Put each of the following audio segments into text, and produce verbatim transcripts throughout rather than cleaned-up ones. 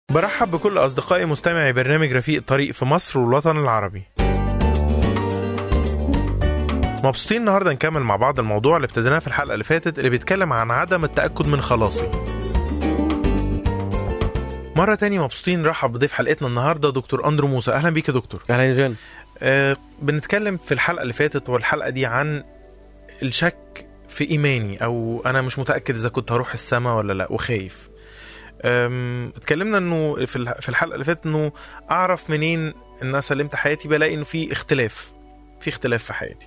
برحب بكل أصدقائي مستمعي برنامج رفيق الطريق في مصر والوطن العربي. مبسوطين النهاردة نكمل مع بعض الموضوع اللي ابتديناه في الحلقة اللي فاتت، اللي بيتكلم عن عدم التأكد من خلاصي. مرة تاني مبسوطين نرحب بضيف حلقتنا النهاردة دكتور أندرو موسى. أهلا بيك يا دكتور. أهلا يا جان. آه بنتكلم في الحلقة اللي فاتت والحلقة دي عن الشك في إيماني، أو أنا مش متأكد إذا كنت هروح السماء ولا لا وخايف. اتكلمنا انه في الحلقه اللي فاتت انه اعرف منين ان انا سلمت حياتي، بلاقي انه في اختلاف في اختلاف في حياتي.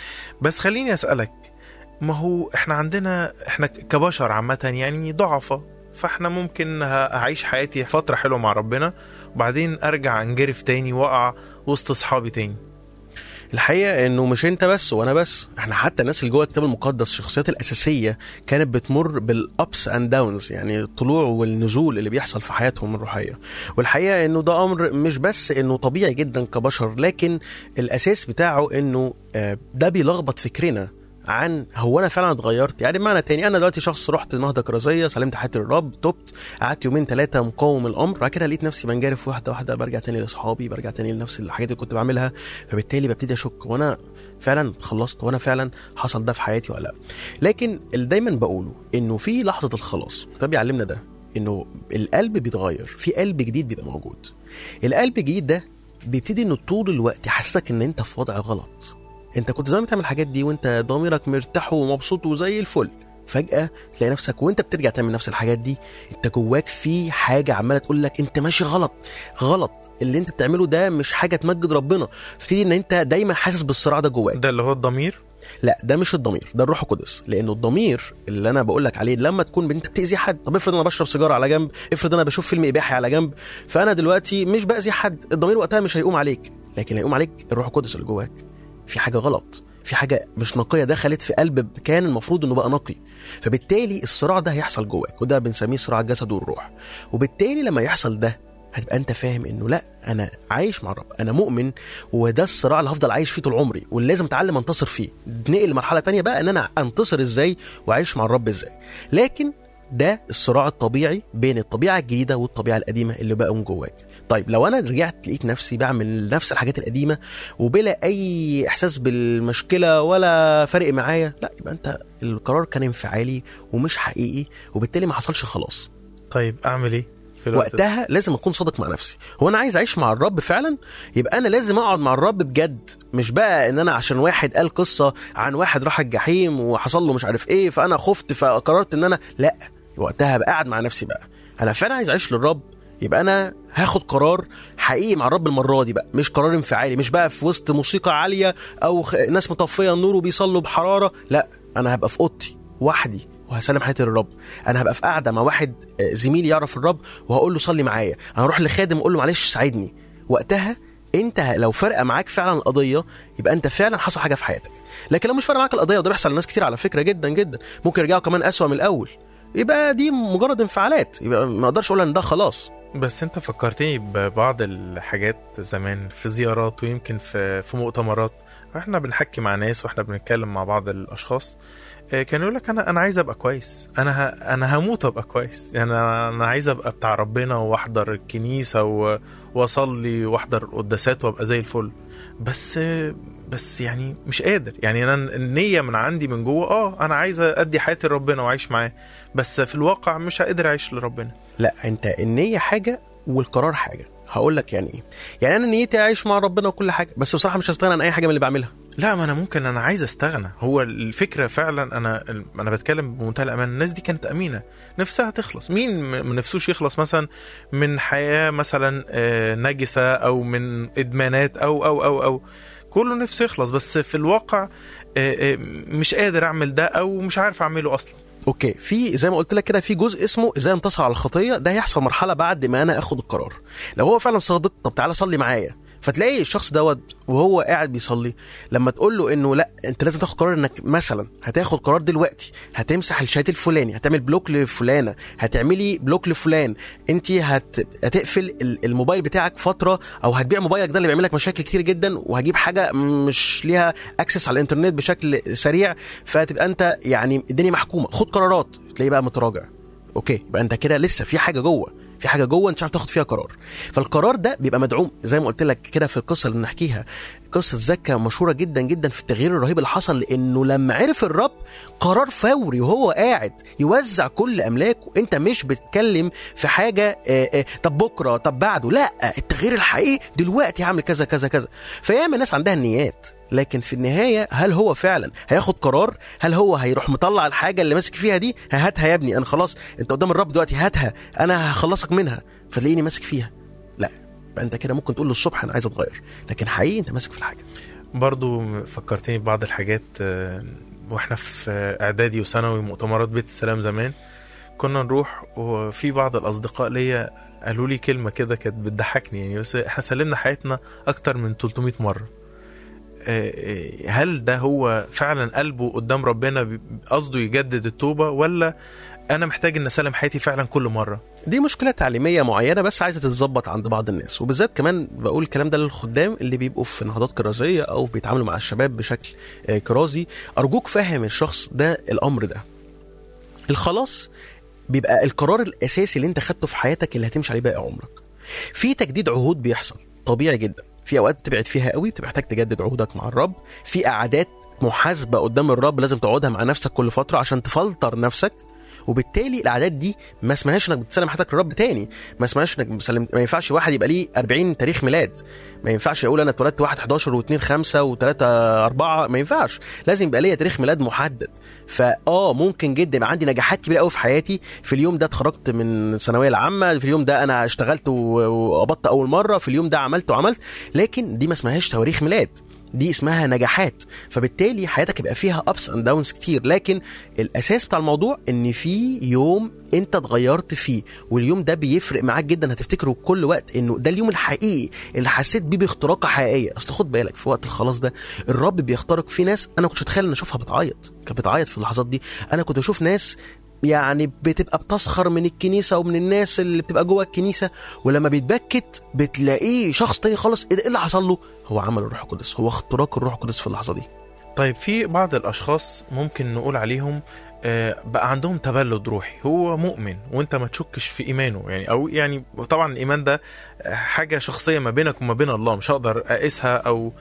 بس خليني اسالك، ما هو احنا عندنا احنا كبشر عامه يعني ضعفة، فاحنا ممكن اعيش حياتي فتره حلوه مع ربنا وبعدين ارجع انجرف تاني واقع وسط اصحابي تاني. الحقيقه انه مش انت بس وانا بس، احنا حتى الناس اللي جوه الكتاب المقدس الشخصيات الاساسيه كانت بتمر بالابس اند داونز، يعني الطلوع والنزول اللي بيحصل في حياتهم الروحيه. والحقيقه انه ده امر مش بس انه طبيعي جدا كبشر، لكن الاساس بتاعه انه ده بيلخبط فكرنا عن هو انا فعلا اتغيرت. يعني بمعنى تاني، انا دلوقتي شخص رحت نهضه كرازيه، سلمت حياتي للرب، تبت، قعدت يومين ثلاثه مقاوم الامر، بعد كده لقيت نفسي بنجرف واحده واحده، برجع تاني لاصحابي، برجع تاني لنفس الحاجات اللي كنت بعملها. فبالتالي ببتدي اشك، وانا فعلا خلصت، وانا فعلا حصل ده في حياتي ولا لا. لكن اللي دايما بقوله انه في لحظه الخلاص الكتاب بيعلمنا ده، انه القلب بيتغير، في قلب جديد بيبقى موجود. القلب الجديد ده بيبتدي انه طول الوقت يحسسك ان انت في وضع غلط. انت كنت زمان بتعمل الحاجات دي وانت ضميرك مرتاح ومبسوط وزي الفل، فجأة تلاقي نفسك وانت بترجع تعمل نفس الحاجات دي انت جواك في حاجة عمالة تقول لك انت ماشي غلط غلط، اللي انت بتعمله ده مش حاجة تمجد ربنا. فتبتدي ان انت دايما حاسس بالصراع ده جواك. ده اللي هو الضمير؟ لا، ده مش الضمير، ده الروح القدس. لانه الضمير اللي انا بقول لك عليه لما تكون انت بتأذي حد، طب افرض انا بشرب سيجاره على جنب، افرض انا بشوف فيلم اباحي على جنب، فانا دلوقتي مش بأذي حد، الضمير وقتها مش هيقوم عليك، لكن هيقوم عليك الروح القدس اللي جواك. في حاجة غلط، في حاجة مش نقية دخلت في قلب كان المفروض انه بقى نقي. فبالتالي الصراع ده هيحصل جواك، وده بنسميه صراع الجسد والروح. وبالتالي لما يحصل ده هتبقى انت فاهم انه لا، انا عايش مع الرب، انا مؤمن، وده الصراع اللي هفضل عايش فيه طول عمري، واللازم اتعلم انتصر فيه. نقل لمرحلة تانية بقى ان انا انتصر ازاي وعايش مع الرب ازاي. لكن ده الصراع الطبيعي بين الطبيعة الجديدة والطبيعة القديمة اللي بقى من جواك. طيب لو أنا رجعت لقيت نفسي بعمل نفس الحاجات القديمة وبلا أي إحساس بالمشكلة ولا فرق معايا، لا، يبقى أنت القرار كان انفعالي ومش حقيقي، وبالتالي ما حصلش خلاص. طيب أعمل إيه؟ وقتها لازم أكون صادق مع نفسي. هو أنا عايز أعيش مع الرب فعلا؟ يبقى أنا لازم أقعد مع الرب بجد، مش بقى إن أنا عشان واحد قال قصة عن واحد راح الجحيم وحصل له مش عارف إيه فأنا خفت فقررت إن أنا لا. وقتها بقى قاعد مع نفسي بقى، انا فعلا عايز اعيش للرب، يبقى انا هاخد قرار حقيقي مع الرب المره دي بقى، مش قرار انفعالي، مش بقى في وسط موسيقى عاليه او ناس مطفيه النور وبيصلوا بحراره. لا، انا هبقى في اوضتي وحدي وهسلم حياتي للرب. انا هبقى في قاعده مع واحد زميلي يعرف الرب وهقول له صلي معايا. انا هروح لخادم اقول له معلش ساعدني. وقتها انت لو فرق معاك فعلا القضيه يبقى انت فعلا حصل حاجه في حياتك. لكن لو مش فرق معاك القضيه، وده بيحصل لناس كتير على فكره جدا جدا، ممكن يرجعوا كمان اسوأ من الاول، يبقى دي مجرد انفعالات، يبقى ما اقدرش اقول ان ده خلاص. بس انت فكرتني ببعض الحاجات زمان في زيارات ويمكن في في مؤتمرات، احنا بنحكي مع ناس واحنا بنتكلم مع بعض الاشخاص، كانوا يقول لك انا انا عايز ابقى كويس، انا ه... انا هموت ابقى كويس، يعني انا عايز ابقى بتاع ربنا واحضر الكنيسه و... واصلي واحضر قداسات وابقى زي الفل، بس بس يعني مش قادر. يعني انا النيه من عندي من جوه اه انا عايز ادي حياتي لربنا واعيش معاه، بس في الواقع مش قادر اعيش لربنا. لا، انت النيه حاجه والقرار حاجه. هقول لك يعني ايه. يعني انا نيتي اعيش مع ربنا وكل حاجه، بس بصراحه مش هستغنى عن اي حاجه من اللي بعملها. لا، ما انا ممكن انا عايز استغنى. هو الفكره فعلا انا انا بتكلم بمنتهى الامان، الناس دي كانت امينه نفسها تخلص. مين ما نفسوش يخلص مثلا من حياه مثلا نجسه او من ادمانات او او او او كله نفسه يخلص، بس في الواقع مش قادر اعمل ده او مش عارف اعمله اصلا. اوكي، في زي ما قلت لك كده في جزء اسمه ازاي انتصر على الخطيه. ده هيحصل مرحله بعد ما انا اخد القرار. لو هو فعلا صادق، طب تعالى صلي معايا، فتلاقي الشخص دوت وهو قاعد بيصلي لما تقول له انه لا انت لازم تاخد قرار، انك مثلا هتاخد قرار دلوقتي، هتمسح الشات الفلاني، هتعمل بلوك لفلانه، هتعملي بلوك لفلان، انت هت... هتقفل الموبايل بتاعك فتره، او هتبيع موبايلك ده اللي بيعمل لك مشاكل كتير جدا، وهجيب حاجه مش ليها اكسس على الانترنت بشكل سريع، فتبقى انت يعني الدنيا محكومه. خد قرارات، تلاقي بقى متراجع. اوكي، يبقى انت كده لسه في حاجه جوه، في حاجه جوه انت مش عارف تاخد فيها قرار. فالقرار ده بيبقى مدعوم زي ما قلت لك كده في القصه اللي بنحكيها، قصه زكا مشهوره جدا جدا في التغيير الرهيب اللي حصل، لانه لما عرف الرب قرار فوري وهو قاعد يوزع كل املاكه. انت مش بتتكلم في حاجه آآ آآ طب بكره طب بعده، لا، التغيير الحقيقي دلوقتي هعمل كذا كذا كذا. فياما الناس عندها النيات، لكن في النهايه هل هو فعلا هياخد قرار؟ هل هو هيروح مطلع الحاجه اللي ماسك فيها دي هاتها يا ابني انا خلاص انت قدام الرب دلوقتي هاتها انا هخلصك منها، فتلاقيني ماسك فيها؟ لا، يبقى انت كده ممكن تقول له الصبح انا عايز اتغير، لكن حقيقي انت ماسك في الحاجه. برضو فكرتني ببعض الحاجات واحنا في اعدادي وثانوي، مؤتمرات بيت السلام زمان كنا نروح، وفي بعض الاصدقاء ليا قالوا لي كلمه كده كانت بتضحكني يعني، بس احنا سلمنا حياتنا اكتر من ثلاثمية مره. هل ده هو فعلا قلبه قدام ربنا قصده يجدد التوبه، ولا انا محتاج ان اسلم حياتي فعلا كل مره؟ دي مشكله تعليميه معينه بس عايزه تتظبط عند بعض الناس، وبالذات كمان بقول الكلام ده للخدام اللي بيبقوا في نهضات كرازيه او بيتعاملوا مع الشباب بشكل كرازي. ارجوك فهم الشخص ده الامر ده. الخلاص بيبقى القرار الاساسي اللي انت خدته في حياتك اللي هتمشي عليه باقي عمرك. في تجديد عهود بيحصل طبيعي جدا، في اوقات تبعد فيها قوي بتبقى محتاج تجدد عهودك مع الرب، في قعدات محاسبه قدام الرب لازم تقعدها مع نفسك كل فتره عشان تفلتر نفسك، وبالتالي العادات دي ما اسمهاش انك بتسلم حياتك للرب تاني، ما اسمهاش انك بتسلم. ما ينفعش واحد يبقى ليه أربعين تاريخ ميلاد، ما ينفعش يقول انا اتولدت واحد حداشر واثنين خمسة وثلاثة أربعة، ما ينفعش، لازم يبقى ليا تاريخ ميلاد محدد. فاه ممكن جدا يبقى عندي نجاحات كبيره قوي في حياتي، في اليوم ده اتخرجت من الثانويه العامه، في اليوم ده انا اشتغلت وقبضت اول مره، في اليوم ده عملت وعملت، لكن دي ما اسمهاش تواريخ ميلاد، دي اسمها نجاحات. فبالتالي حياتك يبقى فيها ups and downs كتير، لكن الاساس بتاع الموضوع ان في يوم انت اتغيرت فيه، واليوم ده بيفرق معاك جدا، هتفتكره كل وقت انه ده اليوم الحقيقي اللي حسيت بيه باختراقه حقيقيه. اصل خد بالك في وقت الخلاص ده الرب بيخترق في ناس انا كنتش اتخيل ان اشوفها بتعيط، كانت بتعيط في اللحظات دي. انا كنت اشوف ناس يعني بتبقى بتسخر من الكنيسة ومن الناس اللي بتبقى جوه الكنيسة، ولما بيتبكت بتلاقيه شخص تاني خالص. ايه اللي حصل له؟ هو عمل الروح القدس، هو اختراق الروح القدس في اللحظة دي. طيب في بعض الاشخاص ممكن نقول عليهم بقى عندهم تبلد روحي، هو مؤمن وانت ما تشكش في ايمانه يعني، او يعني طبعا الايمان ده حاجه شخصيه ما بينك وما بين الله، مش هقدر اقيسها، او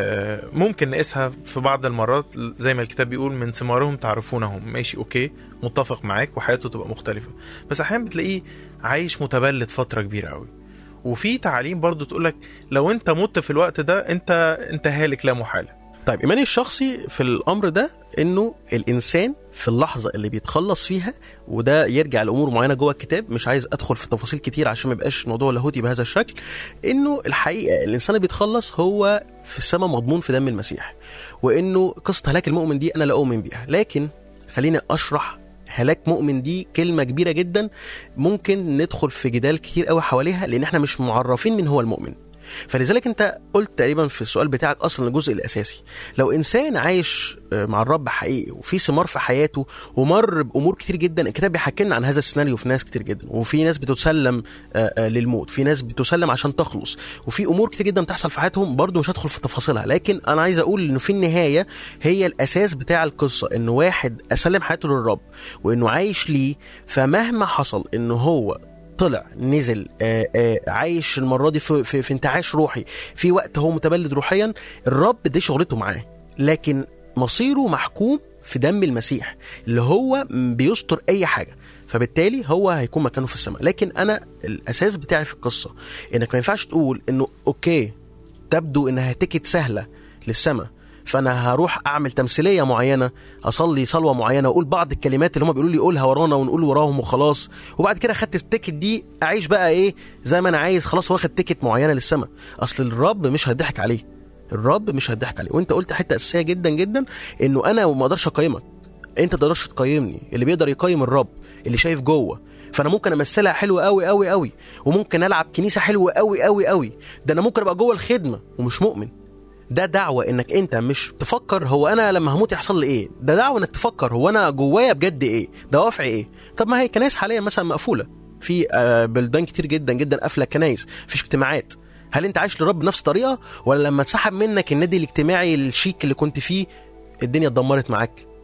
ممكن نقيسها في بعض المرات زي ما الكتاب بيقول من ثمارهم تعرفونهم. ماشي اوكي، متفق معاك، وحياته تبقى مختلفه، بس احيانا بتلاقيه عايش متبلد فتره كبيره قوي. وفي تعاليم برضو تقولك لو انت مت في الوقت ده انت انت هالك لا محاله. طيب إيماني الشخصي في الأمر ده إنه الإنسان في اللحظة اللي بيتخلص فيها، وده يرجع لأمور معينة جوه الكتاب، مش عايز أدخل في تفاصيل كتير عشان ما يبقاش موضوع لاهوتي بهذا الشكل، إنه الحقيقة الإنسان اللي بيتخلص هو في السماء مضمون في دم المسيح، وإنه قصة هلاك المؤمن دي أنا لا أؤمن بيها. لكن خليني أشرح هلاك مؤمن دي كلمة كبيرة جدا، ممكن ندخل في جدال كتير قوي حواليها، لأن احنا مش معرفين من هو المؤمن. فلذلك انت قلت تقريبا في السؤال بتاعك اصلا الجزء الاساسي. لو انسان عايش مع الرب حقيقي وفي ثمار في حياته ومر بامور كتير جدا، الكتاب بيحكي لنا عن هذا السيناريو في ناس كتير جدا، وفي ناس بتسلم للموت، في ناس بتسلم عشان تخلص، وفي امور كتير جدا بتحصل في حياتهم برضو مش هدخل في تفاصيلها. لكن انا عايز اقول انه في النهايه هي الاساس بتاع القصه، انه واحد اسلم حياته للرب وانه عايش ليه، فمهما حصل انه هو طلع نزل آآ آآ عايش المرة دي في, في, في انتعاش روحي، في وقت هو متبلد روحيا، الرب دي شغلته معاه، لكن مصيره محكوم في دم المسيح اللي هو بيستر اي حاجة، فبالتالي هو هيكون مكانه في السماء. لكن انا الاساس بتاعي في القصة انك ما ينفعش تقول انه اوكي تبدو انها تكت سهلة للسماء، فانا هروح اعمل تمثيليه معينه، اصلي صلوه معينه، واقول بعض الكلمات اللي هم بيقولوا لي قولها ورانا ونقول وراهم وخلاص، وبعد كده خدت التيكت دي اعيش بقى ايه زي ما انا عايز، خلاص واخد تيكت معينه للسماء. اصل الرب مش هيضحك عليه، الرب مش هيضحك عليه. وانت قلت حته اساسيه جدا جدا، انه انا ما اقدرش اقيمك، انت ما تقدرش تقيمني، اللي بيقدر يقيم الرب اللي شايف جوه. فانا ممكن امثلها حلوه قوي قوي قوي، وممكن العب كنيسه حلوه قوي قوي قوي، ده انا ممكن ابقى جوه الخدمه ومش مؤمن. ده دعوة انك انت مش تفكر هو انا لما هموت يحصل لي ايه، ده دعوة انك تفكر هو انا جوايا بجد ايه، دوافعي ايه. طب ما هي كنايس حاليا مثلا مقفولة في بلدان كتير جدا جدا، قافلة كنايس، مفيش اجتماعات. هل انت عايش للرب بنفس الطريقة، ولا لما تسحب منك النادي الاجتماعي الشيك اللي كنت فيه الدنيا اتدمرت معاك؟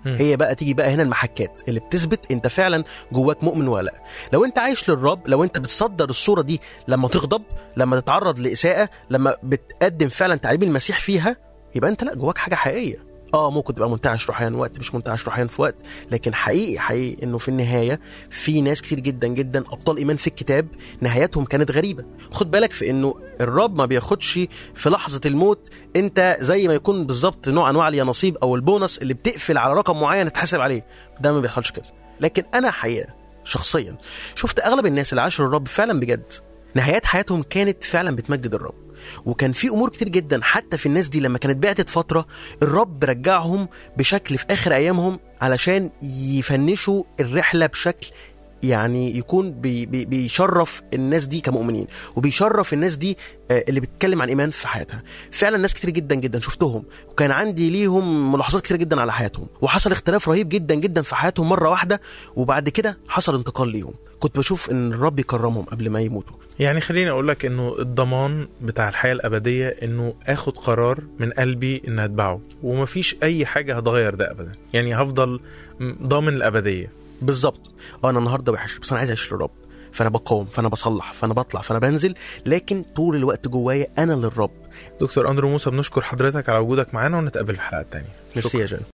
هي بقى تيجي بقى هنا المحكات اللي بتثبت انت فعلا جواك مؤمن ولا لا. لو انت عايش للرب، لو انت بتصدر الصوره دي لما تغضب، لما تتعرض لاساءه، لما بتقدم فعلا تعليم المسيح فيها، يبقى انت لا جواك حاجه حقيقيه. اه ممكن تبقى منتعش روحيا وقت، مش منتعش روحيا في وقت، لكن حقيقي حقيقي انه في النهايه في ناس كتير جدا جدا ابطال ايمان في الكتاب نهاياتهم كانت غريبه. خد بالك في انه الرب ما بياخدش في لحظه الموت انت زي ما يكون بالظبط نوع انواع اليانصيب او البونص اللي بتقفل على رقم معين تتحاسب عليه، ده ما بيحصلش كده. لكن انا حقيقه شخصيا شفت اغلب الناس اللي عاشوا الرب فعلا بجد نهايات حياتهم كانت فعلا بتمجد الرب. وكان في امور كتير جدا حتى في الناس دي لما كانت بعدت فتره الرب رجعهم بشكل في اخر ايامهم علشان يفنشوا الرحله بشكل يعني يكون بي بي بيشرف الناس دي كمؤمنين، وبيشرف الناس دي اللي بتتكلم عن ايمان في حياتها. فعلا ناس كتير جدا جدا شفتهم وكان عندي ليهم ملاحظات كتير جدا على حياتهم، وحصل اختلاف رهيب جدا جدا في حياتهم مره واحده، وبعد كده حصل انتقال ليهم. كنت بشوف ان الرب يكرمهم قبل ما يموتوا. يعني خليني اقول لك انه الضمان بتاع الحياه الابديه انه اخد قرار من قلبي ان اتبعه، ومفيش اي حاجه هتغير ده ابدا. يعني هفضل ضامن الابديه. بالظبط. انا النهارده وحش بس انا عايز اعيش للرب، فانا بقاوم، فانا بصلح، فانا بطلع، فانا بنزل، لكن طول الوقت جوايا انا للرب. دكتور أندرو موسى، بنشكر حضرتك على وجودك معانا، ونتقابل في حلقات تانية. ميرسي يا جان.